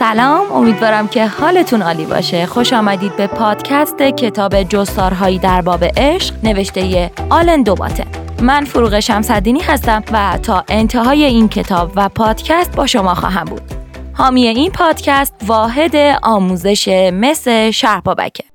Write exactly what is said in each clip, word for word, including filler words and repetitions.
سلام، امیدوارم که حالتون عالی باشه. خوش آمدید به پادکست کتاب جستارهایی در باب عشق نوشته آلن دوباتن. من فروغ شمس‌الدینی هستم و تا انتهای این کتاب و پادکست با شما خواهم بود. حامی این پادکست واحد آموزش مس شهربابکه.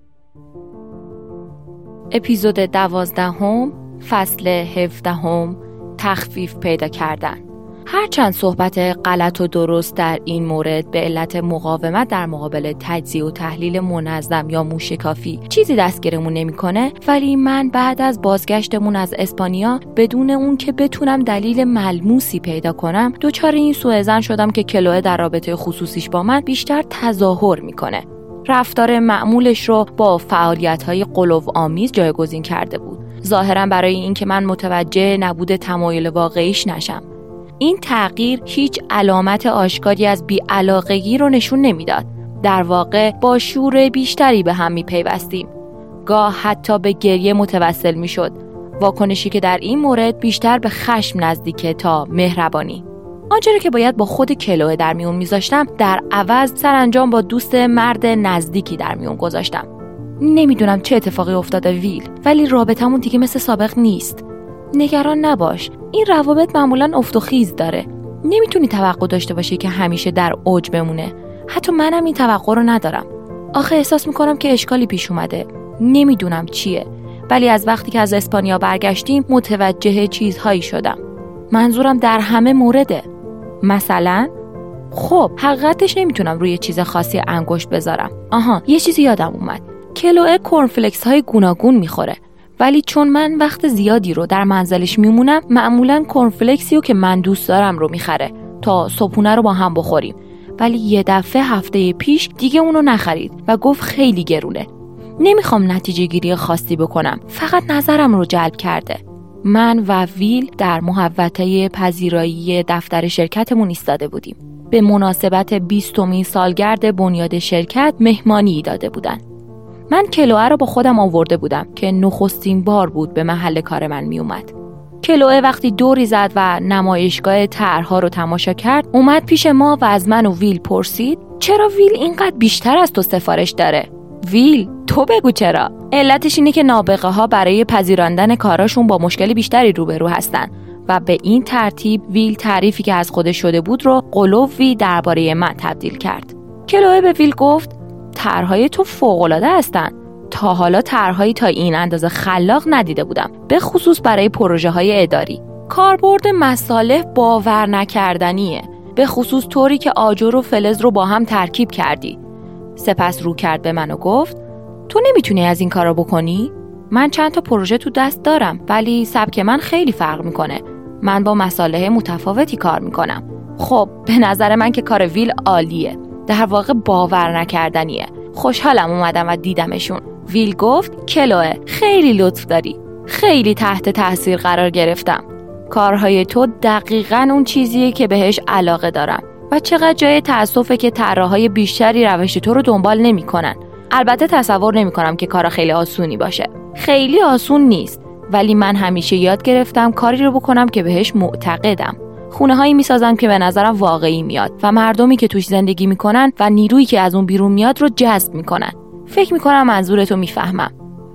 اپیزود دوازدهم، فصل هفدهم، تخفیف پیدا کردن. هرچند صحبت غلط و درست در این مورد به علت مقاومت در مقابل تجزیه و تحلیل منظم یا موشکافی چیزی دستگیرمون نمیکنه، ولی من بعد از بازگشتمون از اسپانیا بدون اون که بتونم دلیل ملموسی پیدا کنم دچار این سوءظن شدم که کلوه در رابطه خصوصیش با من بیشتر تظاهر میکنه. رفتار معمولش رو با فعالیت‌های غلوآمیز جایگزین کرده بود، ظاهراً برای اینکه من متوجه نبود تمایل واقعیش نشم. این تغییر هیچ علامت آشکاری از بی‌علاقگی رو نشون نمیداد. در واقع با شور بیشتری به هم میپیوستیم. گاه حتی به گریه متوسل میشد. واکنشی که در این مورد بیشتر به خشم نزدیکه تا مهربانی. آنچه که باید با خود کلوه در میون میذاشتم در عوض سرانجام با دوست مرد نزدیکی در میون گذاشتم. نمیدونم چه اتفاقی افتاده ویل، ولی رابطمون دیگه مثل سابق نیست. نگران نباش، این روابط معمولاً افت و خیز داره. نمیتونی توقع داشته باشی که همیشه در اوج بمونه. حتی منم این توقع رو ندارم. آخه احساس میکنم که اشکالی پیش اومده. نمیدونم چیه، ولی از وقتی که از اسپانیا برگشتیم متوجه چیزهایی شدم. منظورم در همه مورده. مثلا خب حقیقتش نمیتونم روی چیز خاصی انگشت بذارم. آها، یه چیزی یادم اومد. کلوه کورنفلکس های گوناگون میخوره، ولی چون من وقت زیادی رو در منزلش میمونم معمولاً کورنفلکسیو که من دوست دارم رو میخره تا صبحونه رو با هم بخوریم. ولی یه دفعه هفته پیش دیگه اونو نخرید و گفت خیلی گرونه. نمیخوام نتیجه گیری خاصی بکنم، فقط نظرم رو جلب کرده. من و ویل در محوطه پذیرایی دفتر شرکتمون ایستاده بودیم. به مناسبت بیستمین سالگرد بنیاد شرکت مهمانی داده بودن. من کلوه رو با خودم آورده بودم که نخستین بار بود به محل کار من می اومد. کلوه وقتی دوری زد و نمایشگاه طرح‌ها رو تماشا کرد اومد پیش ما و از من و ویل پرسید چرا ویل اینقدر بیشتر از تو سفارش داره؟ ویل تو بگو چرا؟ علتش اینه که نابغه ها برای پذیراندن کاراشون با مشکل بیشتری روبرو هستن و به این ترتیب ویل تعریفی که از خودش شده بود رو قلووی درباره من تبدیل کرد. کلوه به ویل گفت طرح‌های تو فوق‌العاده هستن. تا حالا طرح‌هایی تا این اندازه خلاق ندیده بودم، به خصوص برای پروژه‌های اداری. کاربرد مصالح باور نکردنیه، به خصوص طوری که آجر و فلز رو با هم ترکیب کردی. سپس رو کرد به من و گفت تو نمیتونی از این کارا بکنی؟ من چند تا پروژه تو دست دارم، ولی سبک من خیلی فرق میکنه. من با مصالح متفاوتی کار میکنم. خب به نظر من که کار ویل عالیه، در واقع باور نکردنیه. خوشحالم اومدم و دیدمشون. ویل گفت کلوه خیلی لطف داری، خیلی تحت تاثیر قرار گرفتم. کارهای تو دقیقاً اون چیزیه که بهش علاقه دارم و چقدر جای تأسفه که طراحای بیشتری روش تو رو دنبال نمی‌کنن. البته تصور نمی‌کنم که کار خیلی آسونی باشه. خیلی آسون نیست، ولی من همیشه یاد گرفتم کاری رو بکنم که بهش معتقدم. خونه هایی میسازم که به نظرم واقعی میاد و مردمی که توش زندگی میکنن و نیرویی که از اون بیرون میاد رو جذب میکنن. فکر میکنم منظورتو میفهمم.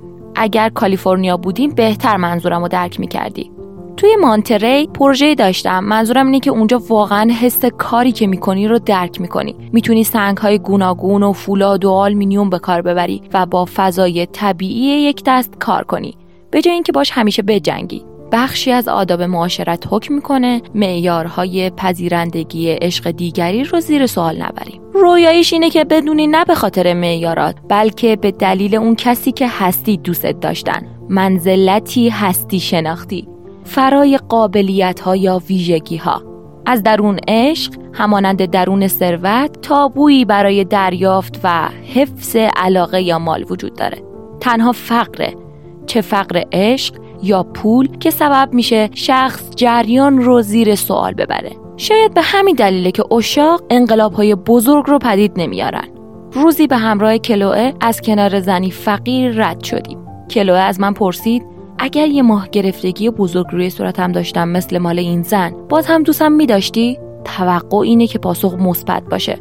اگر کالیفرنیا بودیم بهتر منظورم رو درک میکردی. توی مانتری پروژه‌ای داشتم. منظورم اینه که اونجا واقعا حس کاری که میکنی رو درک میکنی. میتونی سنگ‌های گوناگون و فولاد و آلومینیوم به کار ببری و با فضای طبیعی یک دست کار کنی، به جای اینکه باش همیشه بجنگی. بخشی از آداب معاشرت حکم میکنه معیارهای پذیرندگی عشق دیگری رو زیر سوال نبریم. رویاییش اینه که بدونی نه به خاطر معیارات، بلکه به دلیل اون کسی که هستی دوست داشتن، منزلتی هستی شناختی، فرای قابلیت‌ها یا ویژگی‌ها. از درون عشق همانند درون ثروت تابویی برای دریافت و حفظ علاقه یا مال وجود داره. تنها فقره، چه فقر عشق یا پول، که سبب میشه شخص جریان رو زیر سوال ببره. شاید به همین دلیله که عشاق انقلاب‌های بزرگ رو پدید نمیارن. روزی به همراه کلوه از کنار زنی فقیر رد شدیم. کلوه از من پرسید اگر یه ماه گرفتگی بزرگ روی صورتم داشتم مثل مال این زن، باز هم دوستم می‌داشتی؟ توقع اینه که پاسخ مثبت باشه.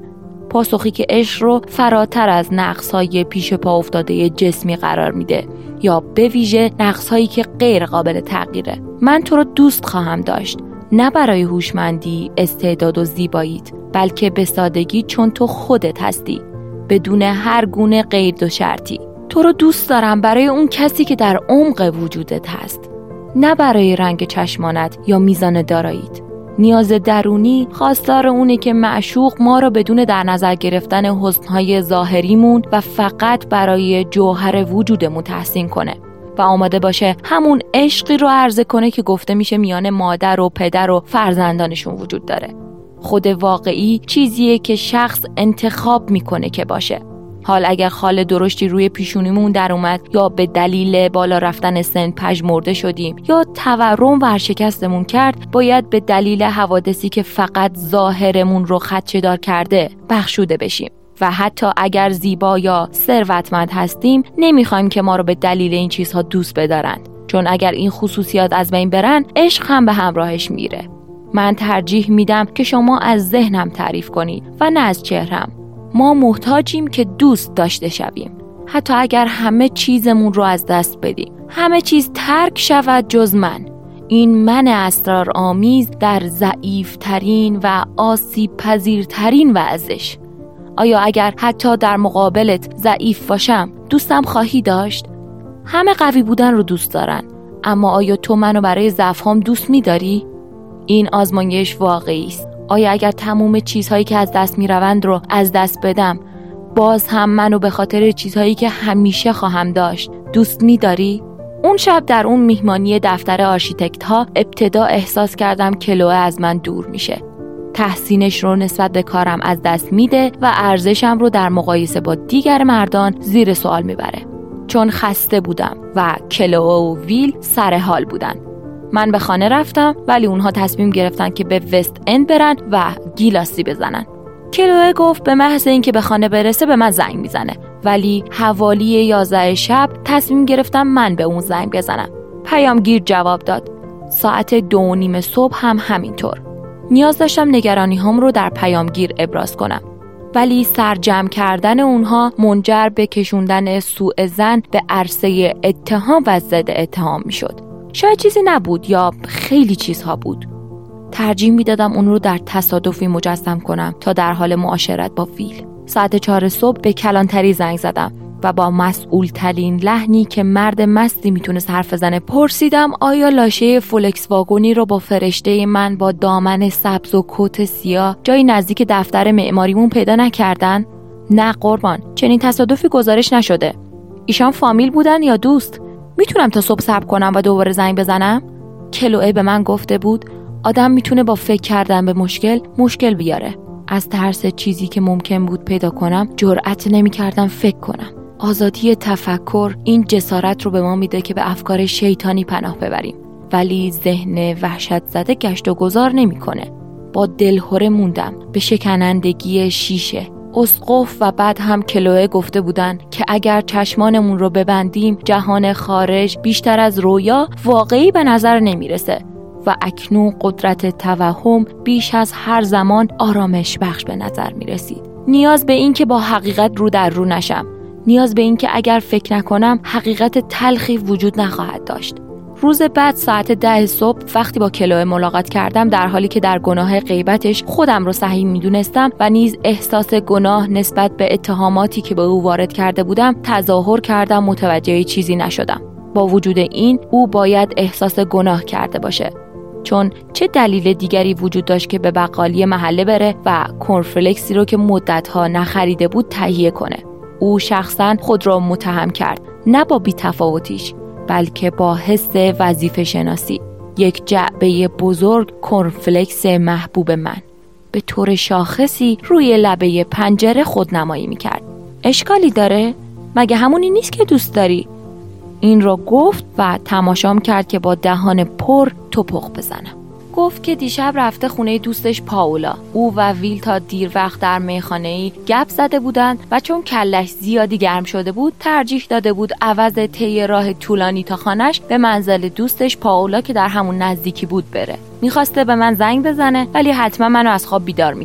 پاسخی که عشق رو فراتر از نقص‌های پیش پا افتاده جسمی قرار میده یا به ویژه نقص‌هایی که غیر قابل تغییره. من تو رو دوست خواهم داشت، نه برای هوشمندی، استعداد و زیباییت، بلکه به سادگی چون تو خودت هستی، بدون هر گونه قید و شرطی. تو رو دوست دارم برای اون کسی که در عمق وجودت هست، نه برای رنگ چشمانت یا میزان داراییت. نیاز درونی خواستار اونه که معشوق ما رو بدون در نظر گرفتن حسنهای ظاهریمون و فقط برای جوهر وجودمون تحسین کنه و آماده باشه همون عشقی رو عرضه کنه که گفته میشه میان مادر و پدر و فرزندانشون وجود داره. خود واقعی چیزیه که شخص انتخاب میکنه که باشه. حال اگر خال درشتی روی پیشونیمون در اومد یا به دلیل بالا رفتن سن پژمرده شدیم یا تورم ورشکستمون کرد، باید به دلیل حوادثی که فقط ظاهرمون رو خدشه‌دار کرده بخشوده بشیم. و حتی اگر زیبا یا ثروتمند هستیم، نمیخوایم که ما رو به دلیل این چیزها دوست بدارن، چون اگر این خصوصیات از بین برن، عشق هم به همراهش میره. من ترجیح میدم که شما از ذهنم تعریف کنید و نه از چهرم. ما محتاجیم که دوست داشته شویم، حتی اگر همه چیزمون رو از دست بدیم، همه چیز ترک شود جز من. این من اسرارآمیز در ضعیف‌ترین و آسیب پذیرترین وضعش. آیا اگر حتی در مقابلت ضعیف باشم دوستم خواهی داشت؟ همه قوی بودن رو دوست دارن، اما آیا تو منو برای ضعف‌هام دوست می‌داری؟ این آزمایش واقعی است. آیا اگر تمام چیزهایی که از دست میروند رو از دست بدم، باز هم منو به خاطر چیزهایی که همیشه خواهم داشت دوست می‌داری؟ اون شب در اون میهمانی دفتر آرشیتکت ها ابتدا احساس کردم کلوه از من دور میشه. تحسینش رو نسبت به کارم از دست میده و ارزشم رو در مقایسه با دیگر مردان زیر سوال میبره. چون خسته بودم و کلوه و ویل سر حال بودن. من به خانه رفتم ولی اونها تصمیم گرفتن که به وست اند برن و گیلاسی بزنن. کلوه گفت به محض اینکه به خانه برسه به من زنگ میزنه، ولی حوالی یازده شب تصمیم گرفتم من به اون زنگ بزنم. پیامگیر جواب داد. ساعت دو و نیم صبح هم همینطور. نیاز داشتم نگرانی هم رو در پیامگیر ابراز کنم، ولی سرجم کردن اونها منجر به کشوندن سوء ظن به عرصه اتهام و ضد اتهام میشد. شاید چیزی نبود یا خیلی چیزها بود. ترجیح میدادم اون رو در تصادفی مجسم کنم تا در حال معاشرت با ویل. ساعت چهار صبح به کلانتری زنگ زدم و با مسئول ترین لحنی که مرد مستی میتونست حرف بزنه پرسیدم آیا لاشه فولکس واگونی رو با فرشته من با دامن سبز و کت سیاه جایی نزدیک دفتر معماریمون پیدا نکردن؟ نه قربان، چنین تصادفی گزارش نشده. ایشان فامیل بودن یا دوست؟ میتونم تا صبح صبر کنم و دوباره زنگ بزنم؟ کلوه به من گفته بود آدم میتونه با فکر کردن به مشکل مشکل بیاره. از ترس چیزی که ممکن بود پیدا کنم جرأت نمی‌کردم فکر کنم. آزادی تفکر این جسارت رو به ما میده که به افکار شیطانی پناه ببریم، ولی ذهن وحشت زده گشت و گذار نمی‌کنه. با دلهره موندم به شکنندگی شیشه. اسقف و بعد هم کلوه گفته بودن که اگر چشمانمون رو ببندیم جهان خارج بیشتر از رویا واقعی به نظر نمیرسه و اکنون قدرت توهم بیش از هر زمان آرامش بخش به نظر می رسید. نیاز به این که با حقیقت رو در رو نشم. نیاز به این که اگر فکر نکنم حقیقت تلخی وجود نخواهد داشت. روز بعد ساعت ده صبح وقتی با کلوه ملاقات کردم، در حالی که در گناه غیبتش خودم رو صحیح می دونستم و نیز احساس گناه نسبت به اتهاماتی که به او وارد کرده بودم تظاهر کردم متوجه چیزی نشدم. با وجود این او باید احساس گناه کرده باشه، چون چه دلیل دیگری وجود داشت که به بقالی محله بره و کورنفلکسی رو که مدتها نخریده بود تهیه کنه. او شخصا خود را متهم کرد، نه با بی‌تفاوتیش بلکه با حس وظیفه شناسی. یک جعبه بزرگ کورنفلکس محبوب من به طور شاخصی روی لبه پنجره خودنمایی میکرد. اشکالی داره؟ مگه همونی نیست که دوست داری؟ این را گفت و تماشام کرد که با دهان پر توپق بزنم. گفت که دیشب رفته خونه دوستش پاولا. او و ویل تا دیر وقت در میخانه‌ای گپ زده بودند و چون کلش زیادی گرم شده بود ترجیح داده بود عوض طی راه طولانی تا خانه‌اش به منزل دوستش پاولا که در همون نزدیکی بود بره. میخواسته به من زنگ بزنه ولی حتما منو از خواب بیدار میکرد.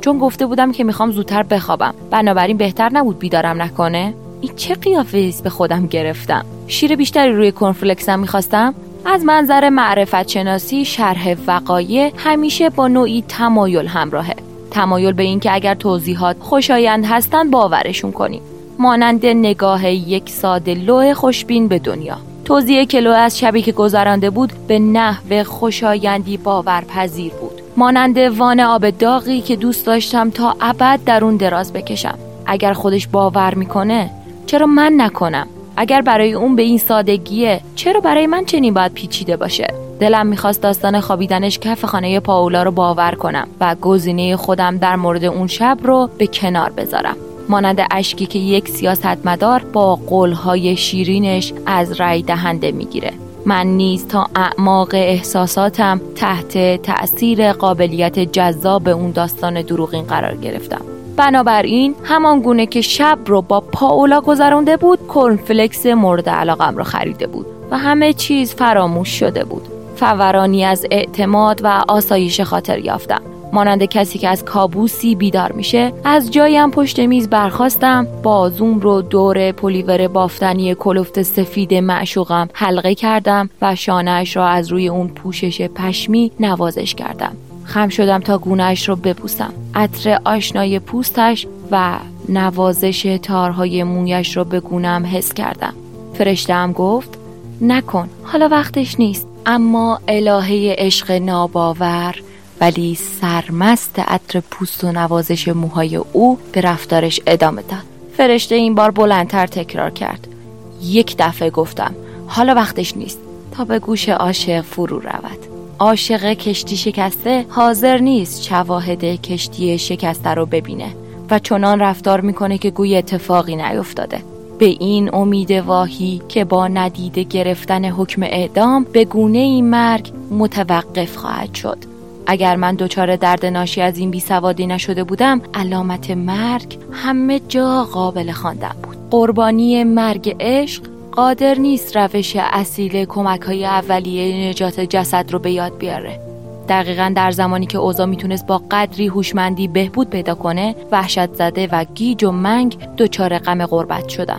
چون گفته بودم که میخوام زودتر بخوابم، بنابراین بهتر نبود بیدارم نکنه؟ این چه قیافه است به خودم گرفتم؟ شیر بیشتری روی کرنفلکسم میخواستم؟ از منظر معرفت شناسی شرح وقایع همیشه با نوعی تمایل همراهه. تمایل به این که اگر توضیحات خوشایند هستن باورشون کنیم، مانند نگاه یک ساده لوح خوشبین به دنیا. توضیح کلو از شبی که گذرانده بود به نحو خوشایندی باورپذیر بود، مانند وان آب داغی که دوست داشتم تا ابد در اون دراز بکشم. اگر خودش باور میکنه چرا من نکنم؟ اگر برای اون به این سادگیه چرا برای من چنین باید پیچیده باشه؟ دلم میخواست داستان خوابیدنش کف خانه پاولا رو باور کنم و گزینه خودم در مورد اون شب رو به کنار بذارم، مانند اشکی که یک سیاستمدار با قولهای شیرینش از رای دهنده میگیره. من نیز تا اعماق احساساتم تحت تأثیر قابلیت جذاب اون داستان دروغین قرار گرفتم. بنابراین همان گونه که شب رو با پاولا گذرانده بود، کرنفلکس مورد علاقم رو خریده بود و همه چیز فراموش شده بود. فورانی از اعتماد و آسایش خاطر یافتم، مانند کسی که از کابوسی بیدار میشه. از جایم پشت میز برخاستم، بازوم رو دور پلیور بافتنی کلفت سفید معشوقم حلقه کردم و شانه‌اش را از روی اون پوشش پشمی نوازش کردم. خم شدم تا گونه‌اش رو ببوسم. عطر آشنای پوستش و نوازش تارهای مویش رو به گونه‌ام حس کردم. فرشته‌ام گفت نکن، حالا وقتش نیست. اما الهه عشق ناباور ولی سرمست عطر پوست و نوازش موهای او به رفتارش ادامه داد. فرشته این بار بلندتر تکرار کرد. یک دفعه گفتم حالا وقتش نیست، تا به گوش عاشق فرو رود. عاشق کشتی شکسته حاضر نیست شواهد کشتی شکسته رو ببینه و چنان رفتار میکنه که گوی اتفاقی نیفتاده، به این امید واهی که با ندیده گرفتن حکم اعدام به گونه این مرگ متوقف خواهد شد. اگر من دچار درد ناشی از این بیسوادی نشده بودم، علامت مرگ همه جا قابل خواندن بود. قربانی مرگ عشق قادر نیست روش اصیل کمک‌های اولیه نجات جسد رو به یاد بیاره. دقیقاً در زمانی که اوضاع میتونست با قدری هوشمندی بهبود پیدا کنه، وحشت زده و گیج و منگ دچار غم غربت شدم.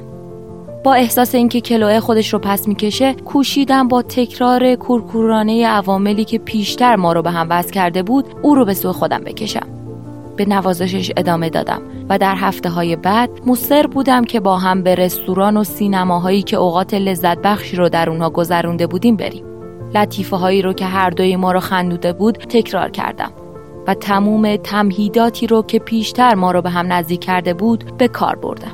با احساس اینکه کلوه خودش رو پس میکشه، کوشیدم با تکرار کورکورانه عواملی که پیشتر ما رو به هم وصل کرده بود او رو به سوی خودم بکشم. به نوازشش ادامه دادم و در هفته‌های بعد مصر بودم که با هم به رستوران و سینماهایی که اوقات لذت بخشی رو در اونها گذرونده بودیم بریم. لطیفه هایی رو که هر دوی ما رو خندوده بود تکرار کردم و تموم تمهیداتی رو که پیشتر ما رو به هم نزدیک کرده بود به کار بردم.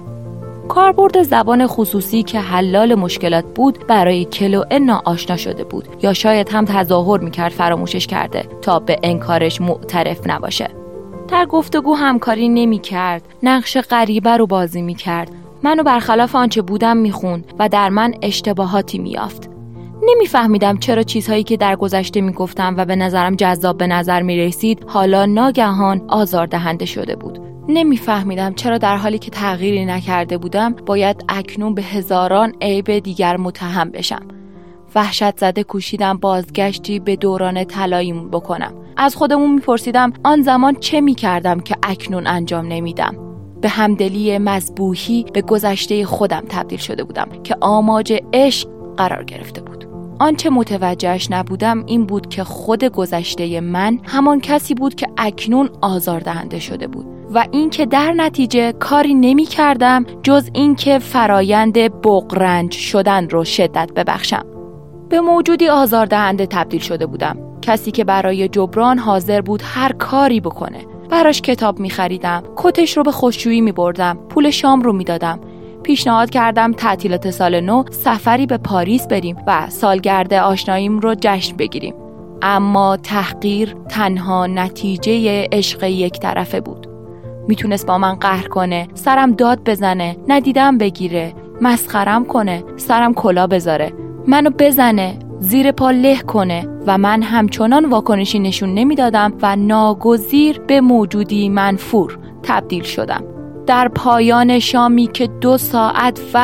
کاربرد زبان خصوصی که حلال مشکلات بود برای کلوئه ناآشنا شده بود، یا شاید هم تظاهر میکرد فراموشش کرده تا به انکارش معترف نباشه. در گفتگو همکاری نمیکرد، نقش غریبه رو بازی میکرد، منو برخلاف آنچه بودم میخوند و در من اشتباهاتی میافت. نمیفهمیدم چرا چیزهایی که در گذشته میگفتم و به نظرم جذاب به نظر میرسید حالا ناگهان آزاردهنده شده بود. نمیفهمیدم چرا در حالی که تغییری نکرده بودم باید اکنون به هزاران عیب دیگر متهم بشم. وحشت زده کوشیدم بازگشتی به دوران طلاییمون بکنم. از خودمون میپرسیدم آن زمان چه میکردم که اکنون انجام نمیدم. به همدلی مذبوحی به گذشته خودم تبدیل شده بودم که آماج عشق قرار گرفته بود. آنچه متوجهش نبودم این بود که خود گذشته من همان کسی بود که اکنون آزاردهنده شده بود و این که در نتیجه کاری نمی کردم جز این که فرایند بغرنج شدن رو شدت ببخشم. به موجودی آزاردهنده تبدیل شده بودم، کسی که برای جبران حاضر بود هر کاری بکنه. براش کتاب می خریدم، کتش رو به خشکشویی می بردم، پول شام رو می دادم. پیشنهاد کردم تعطیلات سال نو سفری به پاریس بریم و سالگرد آشناییم رو جشن بگیریم. اما تحقیر تنها نتیجه عشق یک طرفه بود. میتونست با من قهر کنه، سرم داد بزنه، ندیدم بگیره، مسخرم کنه، سرم کلا بذاره، منو بزنه، زیر پا له کنه و من همچنان واکنشی نشون نمیدادم و ناگزیر به موجودی منفور تبدیل شدم. در پایان شامی که دو ساعت وقت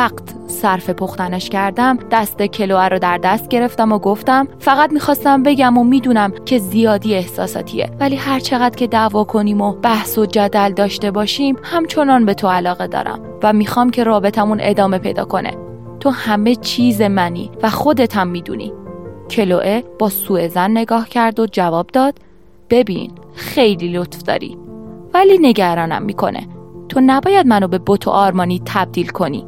صرف پختنش کردم، دست کلوه رو در دست گرفتم و گفتم فقط میخواستم بگم و میدونم که زیادی احساساتیه، ولی هر چقدر که دعوا کنیم و بحث و جدل داشته باشیم همچنان به تو علاقه دارم و میخوام که رابطمون ادامه پیدا کنه. تو همه چیز منی و خودت هم میدونی. کلوه با سوءظن نگاه کرد و جواب داد ببین خیلی لطف داری، ولی نگرانم میکنه. تو نباید منو به بت و آرمانی تبدیل کنی.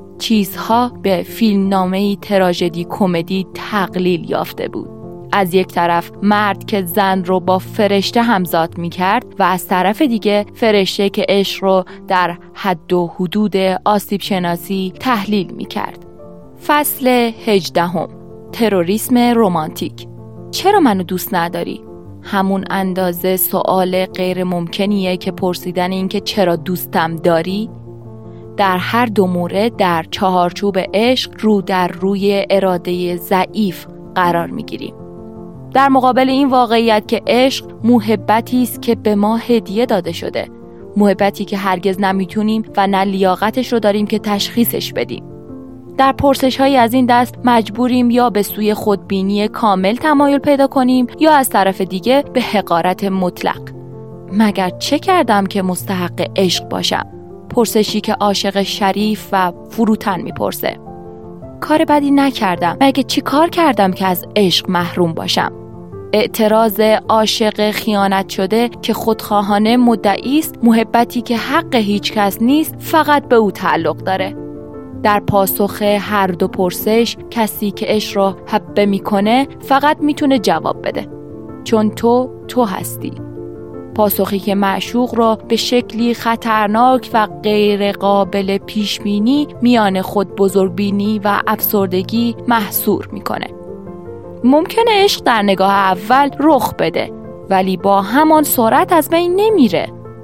چیزها به فیلمنامه‌ای تراژدی کمدی تقلیل یافته بود. از یک طرف مرد که زن رو با فرشته همزاد میکرد و از طرف دیگه فرشته که عشق رو در حد و حدود آسیب شناسی تحلیل میکرد. فصل هجدهم، تروریسم رمانتیک. چرا منو دوست نداری؟ همون اندازه سوال غیر ممکنیه که پرسیدن این که چرا دوستم داری؟ در هر دو مورد در چهارچوب عشق رو در روی اراده ضعیف قرار میگیریم. در مقابل این واقعیت که عشق محبتی است که به ما هدیه داده شده، محبتی که هرگز نمیتونیم و نه لیاقتش رو داریم که تشخیصش بدیم. در پرسش‌های از این دست مجبوریم یا به سوی خودبینی کامل تمایل پیدا کنیم یا از طرف دیگه به حقارت مطلق. مگر چه کردم که مستحق عشق باشم؟ پرسشی که عاشق شریف و فروتن میپرسه. کار بدی نکردم، مگه چی کار کردم که از عشق محروم باشم؟ اعتراض عاشق خیانت شده که خودخواهانه مدعی است محبتی که حق هیچ کس نیست فقط به او تعلق داره. در پاسخ هر دو پرسش کسی که عشق رو حبه میکنه فقط میتونه جواب بده، چون تو تو هستی. پاسخی که معشوق را به شکلی خطرناک و غیر قابل پیش بینی میان خود بزرگبینی و افسردگی محصور میکنه. ممکنه عشق در نگاه اول رخ بده، ولی با همان سرعت از بین نمیره.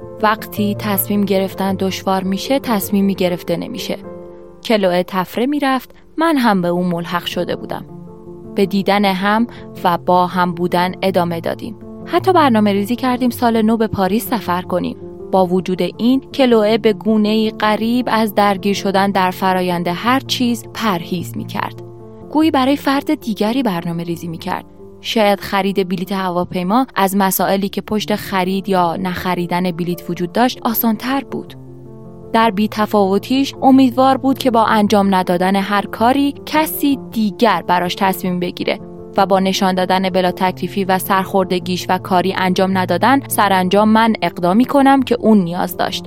وقتی تصمیم گرفتن دشوار میشه، تصمیمی گرفته نمیشه. کلوه تفره میرفت، من هم به اون ملحق شده بودم. به دیدن هم و با هم بودن ادامه دادیم. حتی برنامه ریزی کردیم سال نو به پاریس سفر کنیم. با وجود این کلوه به گونه‌ای غریب از درگیر شدن در فرایند هر چیز پرهیز میکرد. گویی برای فرد دیگری برنامه ریزی میکرد. شاید خرید بلیط هواپیما از مسائلی که پشت خرید یا نخریدن بلیط وجود داشت آسان‌تر بود. در بی تفاوتیش امیدوار بود که با انجام ندادن هر کاری کسی دیگر براش تصمیم بگیره و با نشان دادن بلا تکلیفی و سرخوردگیش و کاری انجام ندادن سرانجام من اقدامی کنم که اون نیاز داشت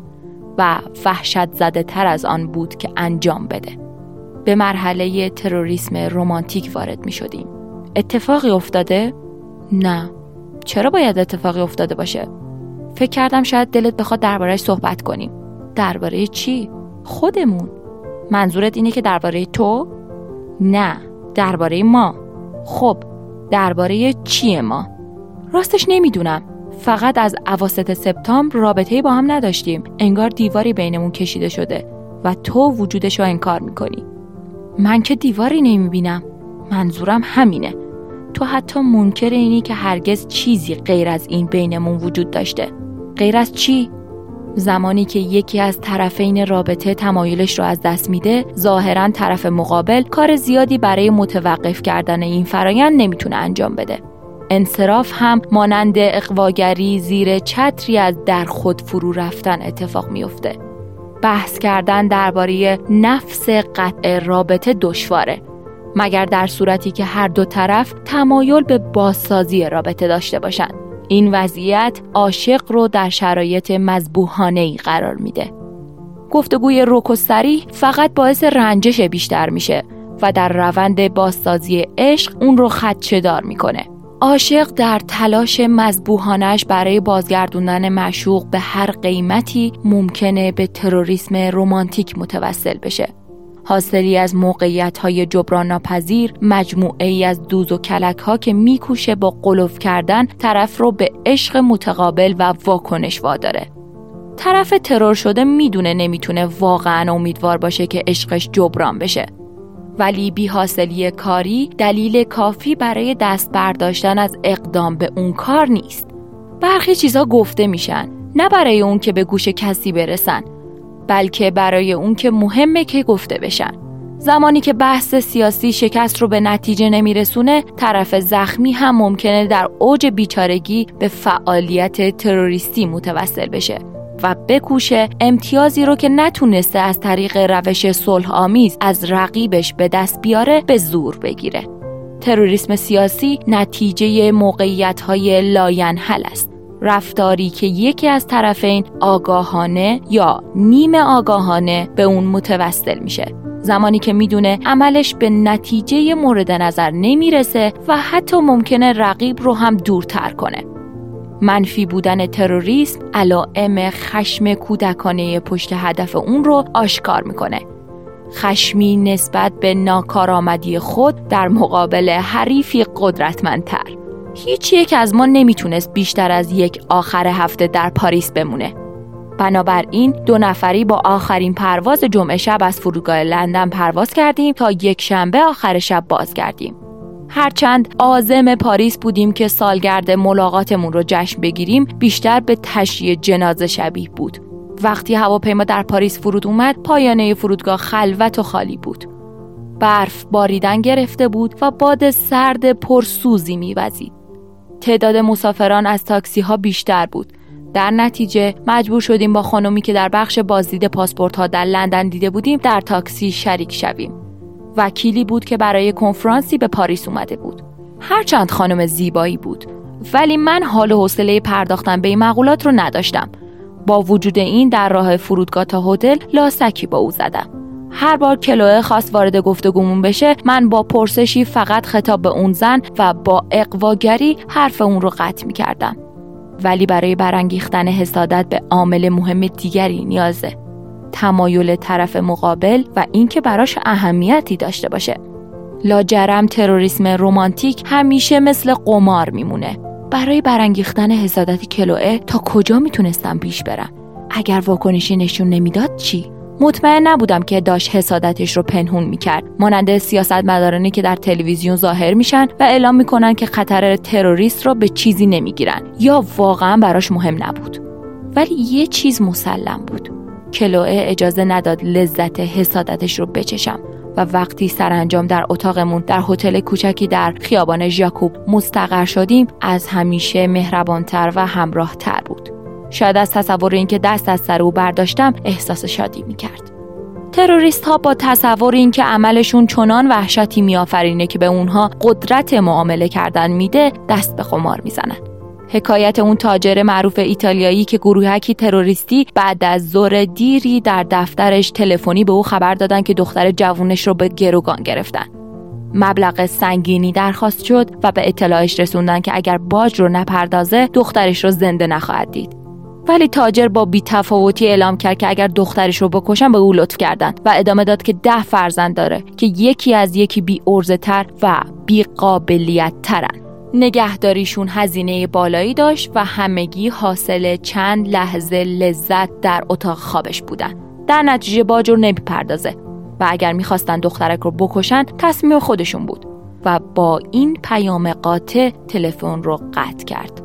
و وحشت زده تر از آن بود که انجام بده. به مرحله تروریسم رمانتیک وارد می شدیم. اتفاقی افتاده؟ نه. چرا باید اتفاقی افتاده باشه؟ فکر کردم شاید دلت بخواد درباره‌اش صحبت کنیم. درباره چی؟ خودمون. منظورت اینه که درباره تو؟ نه، درباره ما. خب، درباره چیه ما؟ راستش نمیدونم. فقط از اواسط سپتامبر رابطه‌ای با هم نداشتیم. انگار دیواری بینمون کشیده شده و تو وجودش رو انکار میکنی. من که دیواری نمیبینم. منظورم همینه. تو حتی منکر اینی که هرگز چیزی غیر از این بینمون وجود داشته. غیر از چی؟ زمانی که یکی از طرفین رابطه تمایلش رو از دست میده، ظاهراً طرف مقابل کار زیادی برای متوقف کردن این فرایند نمیتونه انجام بده. انصراف هم مانند اغواگری زیر چتری از در خود فرو رفتن اتفاق میفته. بحث کردن درباره نفس قطع رابطه دشواره، مگر در صورتی که هر دو طرف تمایل به بازسازی رابطه داشته باشند. این وضعیت عاشق رو در شرایط مذبوحانه‌ای قرار میده. گفتگوی رک و صریح فقط باعث رنجش بیشتر میشه و در روند بازسازی عشق اون رو خدشه‌دار میکنه. عاشق در تلاش مذبوحانش برای بازگردوندن معشوق به هر قیمتی ممکنه به تروریسم رمانتیک متوسل بشه. حاصلی از موقعیت‌های جبران ناپذیر، مجموعه‌ای از دوز و کلک‌ها که میکوشه با قلوف کردن طرف رو به عشق متقابل و واکنش واداره. طرف ترور شده میدونه نمیتونه واقعا امیدوار باشه که عشقش جبران بشه. ولی بی‌حاصلی کاری دلیل کافی برای دست برداشتن از اقدام به اون کار نیست. برخی چیزا گفته میشن، نه برای اون که به گوش کسی برسن، بلکه برای اون که مهمه که گفته بشن. زمانی که بحث سیاسی شکست رو به نتیجه نمیرسونه، طرف زخمی هم ممکنه در اوج بیچارگی به فعالیت تروریستی متوسل بشه و بکوشه امتیازی رو که نتونسته از طریق روش صلح آمیز از رقیبش به دست بیاره به زور بگیره. تروریسم سیاسی نتیجه موقعیت‌های لاینحل است. رفتاری که یکی از طرفین آگاهانه یا نیمه آگاهانه به اون متوسل میشه، زمانی که میدونه عملش به نتیجه مورد نظر نمیرسه و حتی ممکنه رقیب رو هم دورتر کنه. منفی بودن تروریسم علائم خشم کودکانه پشت هدف اون رو آشکار میکنه. خشمی نسبت به ناکارآمدی خود در مقابل حریفی قدرتمندتر. هیچ یک از ما نمیتونست بیشتر از یک آخر هفته در پاریس بمونه. بنابراین دو نفری با آخرین پرواز جمعه شب از فرودگاه لندن پرواز کردیم تا یک شنبه آخر شب بازگردیم. هرچند عازم پاریس بودیم که سالگرد ملاقاتمون رو جشن بگیریم، بیشتر به تشییع جنازه شبیه بود. وقتی هواپیما در پاریس فرود اومد، پایانه فرودگاه خلوت و خالی بود. برف باریدن گرفته بود و باد سرد پرسوزی میوزید. تعداد مسافران از تاکسی ها بیشتر بود. در نتیجه مجبور شدیم با خانمی که در بخش بازدید پاسپورت ها در لندن دیده بودیم در تاکسی شریک شویم. وکیلی بود که برای کنفرانسی به پاریس اومده بود. هرچند خانم زیبایی بود، ولی من حال و حوصله پرداختن به این مقولات رو نداشتم. با وجود این در راه فرودگاه تا هتل لاسکی با او زدم. هر بار کلوئه خواست وارد گفتگومون بشه، من با پرسشی فقط خطاب به اون زن و با اغواگری حرف اون رو قطع می‌کردم. ولی برای برانگیختن حسادت به عامل مهم دیگری نیازه: تمایل طرف مقابل و اینکه براش اهمیتی داشته باشه. لاجرم تروریسم رمانتیک همیشه مثل قمار میمونه. برای برانگیختن حسادت کلوئه تا کجا میتونستم پیش برم؟ اگر واکنشی نشون نمیداد چی؟ مطمئن نبودم که داشت حسادتش رو پنهون میکرد، مانند سیاستمدارانی که در تلویزیون ظاهر میشن و اعلام میکنن که خطر تروریست رو به چیزی نمیگیرن یا واقعا براش مهم نبود. ولی یه چیز مسلم بود: کلوئه اجازه نداد لذت حسادتش رو بچشم و وقتی سرانجام در اتاقمون در هتل کوچکی در خیابان ژاکوب مستقر شدیم، از همیشه مهربانتر و همراهتر بود. شاید از تصور اینکه دست از سر او برداشتم احساس شادی می‌کرد. تروریست ها با تصور اینکه عملشون چنان وحشتی میآفرینه که به اونها قدرت معامله کردن میده، دست به خمار میزنن. حکایت اون تاجر معروف ایتالیایی که گروهکی تروریستی بعد از ظهر دیری در دفترش تلفنی به او خبر دادن که دختر جوونش رو به گروگان گرفتن. مبلغ سنگینی درخواست شد و به اطلاعش رسوندن که اگر باج رو نپردازه دخترش رو زنده نخواهد دید. ولی تاجر با بی‌تفاوتی اعلام کرد که اگر دخترش رو بکشن به او لطف کردن و ادامه داد که ده فرزند داره که یکی از یکی بی ارزه تر و بی قابلیت ترن. نگهداریشون هزینه بالایی داشت و همگی حاصل چند لحظه لذت در اتاق خوابش بودن. در نتیجه باج رو نمیپردازه و اگر میخواستن دخترک رو بکشن تصمیم خودشون بود و با این پیام قاطع تلفن رو قطع کرد.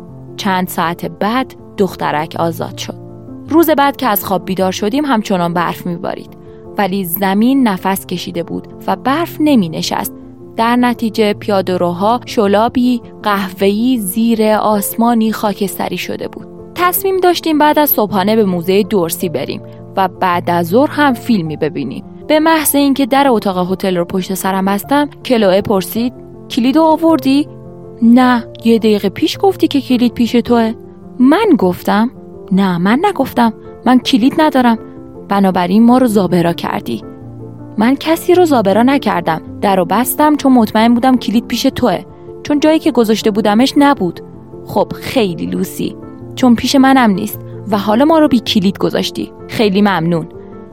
چند ساعت بعد دخترک آزاد شد. روز بعد که از خواب بیدار شدیم همچنان برف میبارید، ولی زمین نفس کشیده بود و برف نمی نشست. در نتیجه پیاده‌روها شلابی قهوه‌ای زیر آسمانی خاکستری شده بود. تصمیم داشتیم بعد از صبحانه به موزه دورسی بریم و بعد از ظهر هم فیلمی ببینیم. به محض اینکه در اتاق هتل رو پشت سرم بستم، کلوئه پرسید: کلیدو آوردی؟ نه، یه دقیقه پیش گفتی که کلید پیش توه. من گفتم؟ نه، من نگفتم. من کلید ندارم. بنابراین ما رو زابرا کردی. من کسی رو زابرا نکردم. در رو بستم چون مطمئن بودم کلید پیش توه، چون جایی که گذاشته بودمش نبود. خب خیلی لوسی، چون پیش منم نیست و حالا ما رو بی کلید گذاشتی. خیلی ممنون.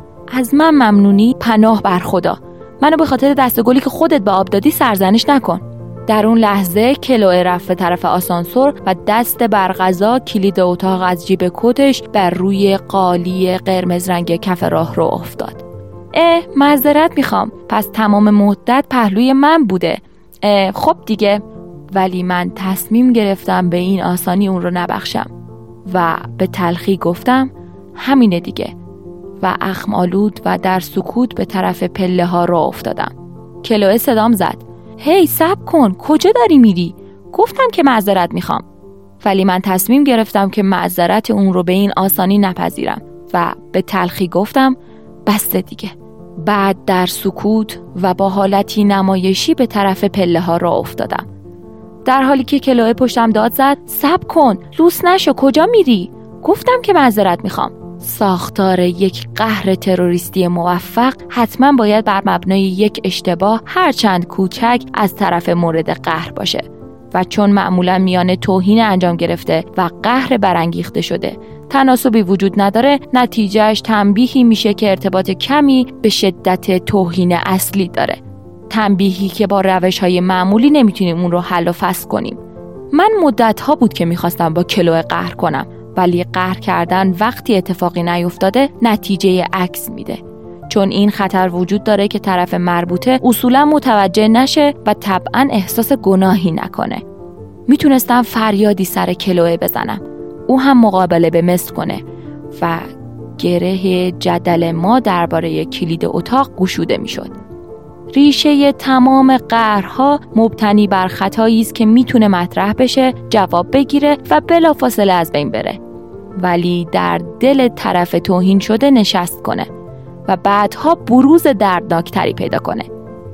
از من ممنونی؟ پناه بر خدا. منو به خاطر دستگلی که خودت به آب دادی سرزنش نکن. در اون لحظه کلوئه رفت به طرف آسانسور و دست بر قضا کلید اتاق از جیب کتش بر روی قالی قرمز رنگ کف راه رو افتاد. اه معذرت میخوام، پس تمام مدت پهلوی من بوده. اه خب دیگه. ولی من تصمیم گرفتم به این آسانی اون رو نبخشم و به تلخی گفتم همینه دیگه. و اخم‌آلود و در سکوت به طرف پله ها راه افتادم. کلوئه صدام زد: هی صبر کن، کجا داری میری؟ گفتم که معذرت میخوام. ولی من تصمیم گرفتم که معذرت اون رو به این آسانی نپذیرم و به تلخی گفتم: بسته دیگه. بعد در سکوت و با حالتی نمایشی به طرف پله ها راه افتادم، در حالی که کلوئه پشتم داد زد: صبر کن، لوس نشو، کجا میری؟ گفتم که معذرت میخوام. ساختار یک قهر تروریستی موفق حتما باید بر مبنای یک اشتباه هرچند کوچک از طرف مورد قهر باشه و چون معمولا میان توهین انجام گرفته و قهر برانگیخته شده تناسبی وجود نداره، نتیجهش تنبیهی میشه که ارتباط کمی به شدت توهین اصلی داره. تنبیهی که با روش‌های معمولی نمیتونیم اون رو حل و فصل کنیم. من مدت‌ها بود که میخواستم با کلوئه قهر کنم، ولی قهر کردن وقتی اتفاقی نیفتاده نتیجه عکس میده، چون این خطر وجود داره که طرف مربوطه اصولا متوجه نشه و طبعا احساس گناهی نکنه. میتونستم فریادی سر کلوئه بزنم، او هم مقابله به مثل کنه و گره جدل ما درباره کلید اتاق گشوده میشد. ریشه تمام قهرها مبتنی بر خطایی است که میتونه مطرح بشه، جواب بگیره و بلافاصله از بین بره، ولی در دل طرف توهین شده نشست کنه و بعدها بروز دردناکتری پیدا کنه.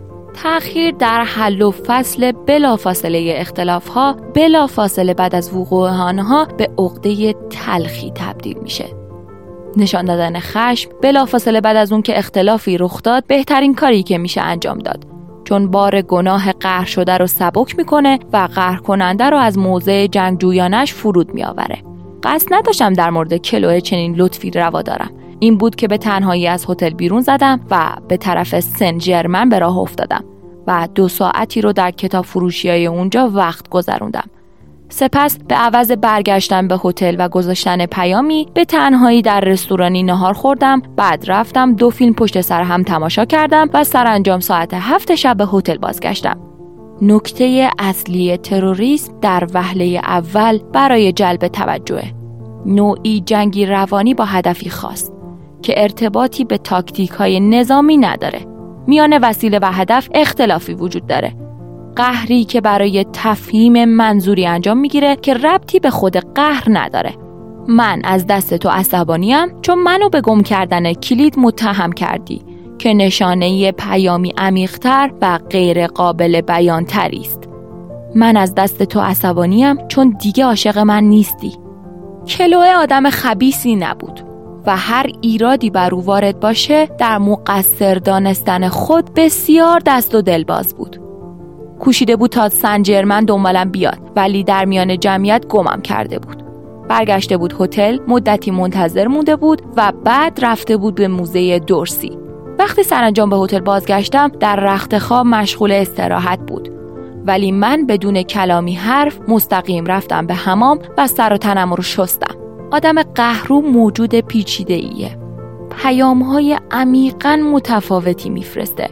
تأخیر در حل و فصل بلافاصله اختلافها بلافاصله بعد از وقوع آنها به عقده تلخی تبدیل میشه. نشان دادن خشم بلافاصله بعد از اون که اختلافی رخ داد بهترین کاری که میشه انجام داد، چون بار گناه قهر شده رو سبک میکنه و قهر کننده رو از موضع جنگجویانش فرود میآوره. قصد نداشتم در مورد کلوئه چنین لطفی روا دارم. این بود که به تنهایی از هتل بیرون زدم و به طرف سن ژرمن به راه افتادم و دو ساعتی رو در کتاب فروشیای اونجا وقت گذروندم. سپس به عوض برگشتن به هتل و گذاشتن پیامی به تنهایی در رستورانی نهار خوردم. بعد رفتم دو فیلم پشت سر هم تماشا کردم و سرانجام ساعت هفت شب به هتل بازگشتم. نکته اصلی تروریسم در وهله اول برای جلب توجه، نوعی جنگی روانی با هدفی خاص که ارتباطی به تاکتیک‌های نظامی نداره. میان وسیله و هدف اختلافی وجود داره. قهری که برای تفهیم منظوری انجام میگیره که ربطی به خود قهر نداره. من از دست تو عصبانیم چون منو به گم کردن کلید متهم کردی که نشانه پیامی عمیق‌تر و غیر قابل بیان‌تری است. من از دست تو عصبانیم چون دیگه عاشق من نیستی. کلوئه آدم خبیثی نبود و هر ایرادی بر او وارد باشه در مقصر دانستن خود بسیار دست و دلباز بود. کوشیده بود تا سن ژرمن دنبالم بیاد، ولی در میان جمعیت گمم کرده بود. برگشته بود هتل، مدتی منتظر مونده بود و بعد رفته بود به موزه دورسی. وقتی سرانجام به هتل بازگشتم در رخت خواب مشغول استراحت بود، ولی من بدون کلامی حرف مستقیم رفتم به حمام و سر و تنم رو شستم. آدم قهرو موجود پیچیده ایه. پیام‌های عمیقاً متفاوتی میفرسته.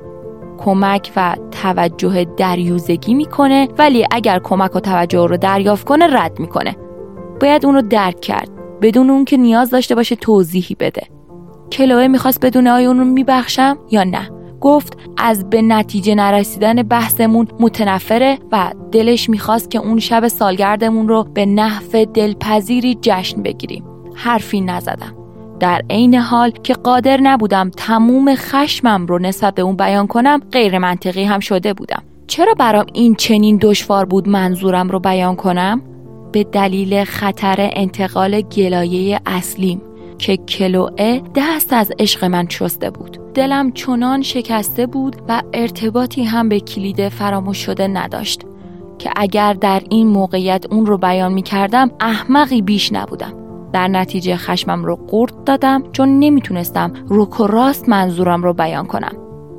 کمک و توجه دریوزگی میکنه، ولی اگر کمک و توجه رو دریافت کنه رد میکنه. باید اون رو درک کرد بدون اون که نیاز داشته باشه توضیحی بده. کلوئه میخواست بدونه آیا اون رو میبخشم یا نه. گفت از به نتیجه نرسیدن بحثمون متنفره و دلش میخواست که اون شب سالگردمون رو به نحو دلپذیری جشن بگیریم. حرفی نزدم، در عین حال که قادر نبودم تموم خشمم رو نسبت به اون بیان کنم. غیر منطقی هم شده بودم. چرا برام این چنین دشوار بود منظورم رو بیان کنم؟ به دلیل خطر انتقال گلایه اصلیم که کلوئه دست از عشق من شسته بود. دلم چنان شکسته بود و ارتباطی هم به کلید فراموش شده نداشت که اگر در این موقعیت اون رو بیان می کردم احمقی بیش نبودم. در نتیجه خشمم رو قورت دادم چون نمیتونستم رک و راست منظورم رو بیان کنم.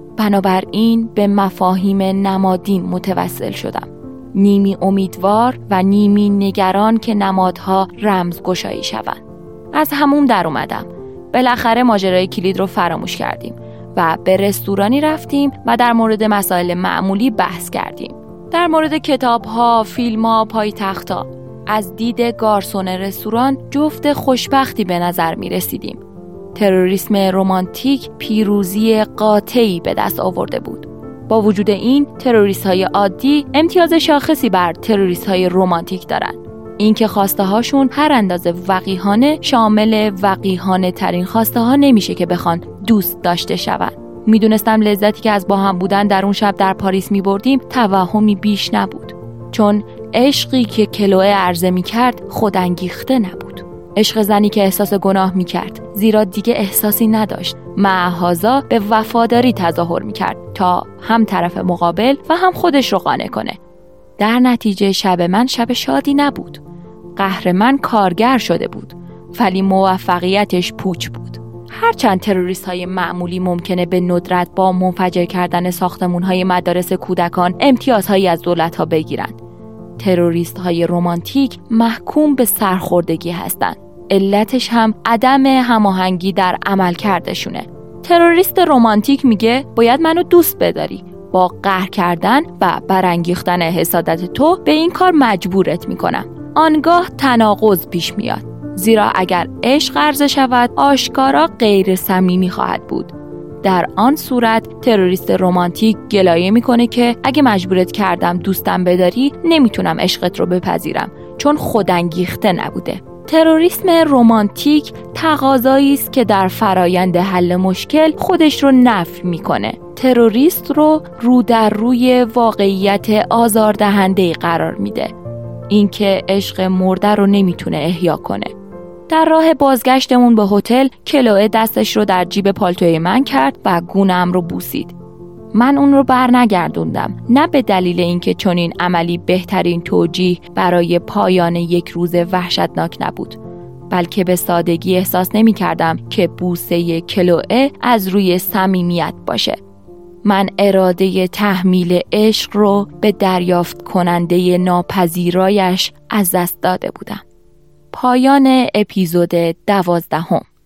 بنابراین به مفاهیم نمادین متوسل شدم، نیمی امیدوار و نیمی نگران که نمادها رمزگشایی شوند. از هموم در اومدم. بالاخره ماجرای کلید رو فراموش کردیم و به رستورانی رفتیم و در مورد مسائل معمولی بحث کردیم. در مورد کتاب‌ها، فیلم‌ها، پایتخت‌ها. از دید گارسون رستوران جفت خوشبختی به نظر می رسیدیم. تروریسم رمانتیک پیروزی قاطعی به دست آورده بود. با وجود این، تروریست‌های عادی امتیاز شاخصی بر تروریست‌های رمانتیک دارن. این که خواسته هاشون هر اندازه وقیحانه شامل وقیحانه ترین خواسته ها نمیشه که بخوان دوست داشته شون. میدونستم لذتی که از با هم بودن در اون شب در پاریس میبردیم توهمی بیش نبود، چون عشقی که کلوئه عرضه میکرد خودانگیخته نبود. عشق زنی که احساس گناه میکرد، زیرا دیگه احساسی نداشت. معهازا به وفاداری تظاهر میکرد تا هم طرف مقابل و هم خودش رو قانع کنه. در نتیجه شب من شب شادی نبود. قهرمان کارگر شده بود، ولی موفقیتش پوچ بود. هرچند تروریست های معمولی ممکنه به ندرت با منفجر کردن ساختمون های مدارس کودکان امتیازهایی از دولت ها بگیرن، تروریست های رمانتیک محکوم به سرخوردگی هستن. علتش هم عدم هماهنگی در عمل کردشونه. تروریست رمانتیک میگه باید منو دوست بداری. با قهر کردن و برانگیختن حسادت تو به این کار مجبورت میکنم. آنگاه تناقض پیش میاد، زیرا اگر عشق عرضه شود آشکارا غیر صمیمی خواهد بود. در آن صورت تروریست رمانتیک گلایه میکنه که اگه مجبورت کردم دوستم بداری نمیتونم عشقت رو بپذیرم، چون خودانگیخته نبوده. تروریسم رمانتیک تقاضایی است که در فرایند حل مشکل خودش رو نفی میکنه. تروریست رو رو در روی واقعیت آزاردهنده‌ای قرار میده، اینکه عشق مرده رو نمیتونه احیا کنه. در راه بازگشتمون به هتل، کلوئه دستش رو در جیب پالتوی من کرد و گونه‌ام رو بوسید. من اون رو بر نگردوندم، نه به دلیل اینکه چنین عملی بهترین توجیه برای پایان یک روز وحشتناک نبود، بلکه به سادگی احساس نمی کردم که بوسه کلوئه از روی صمیمیت باشه. من اراده تحمیل عشق رو به دریافت کننده ناپذیرایش از دست داده بودم. پایان اپیزود دوازدهم.